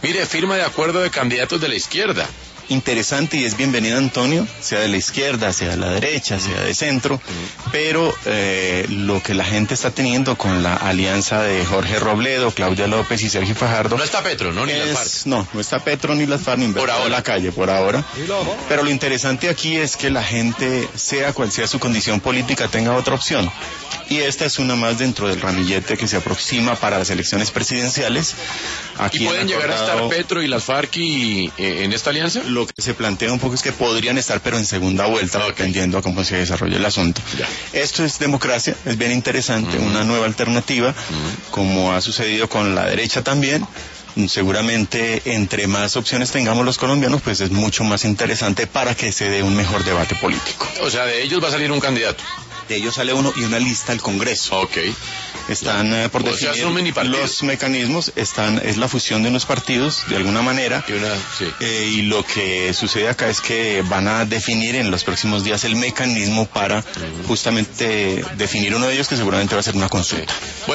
Mire, firma de acuerdo de candidatos de la izquierda. Interesante, y es bienvenido, Antonio, sea de la izquierda, sea de la derecha, sea de centro, pero lo que la gente está teniendo con la alianza de Jorge Robledo, Claudia López y Sergio Fajardo... No está Petro, ¿no? Ni las FARC. No está Petro ni las FARC, ni por ahora. La calle, por ahora. Pero lo interesante aquí es que la gente, sea cual sea su condición política, tenga otra opción. Y esta es una más dentro del ramillete que se aproxima para las elecciones presidenciales. Aquí ¿Y pueden llegar a estar Petro y las FARC en esta alianza? Lo que se plantea un poco es que podrían estar, pero en segunda vuelta, dependiendo a cómo se desarrolle el asunto. Ya. Esto es democracia, es bien interesante, una nueva alternativa, como ha sucedido con la derecha también. Seguramente entre más opciones tengamos los colombianos, pues es mucho más interesante para que se dé un mejor debate político. O sea, de ellos va a salir un candidato. De ellos sale uno y una lista al Congreso. Ok. Están por definir los mecanismos, es la fusión de unos partidos, de alguna manera, y lo que sucede acá es que van a definir en los próximos días el mecanismo para justamente definir uno de ellos, que seguramente va a ser una consulta.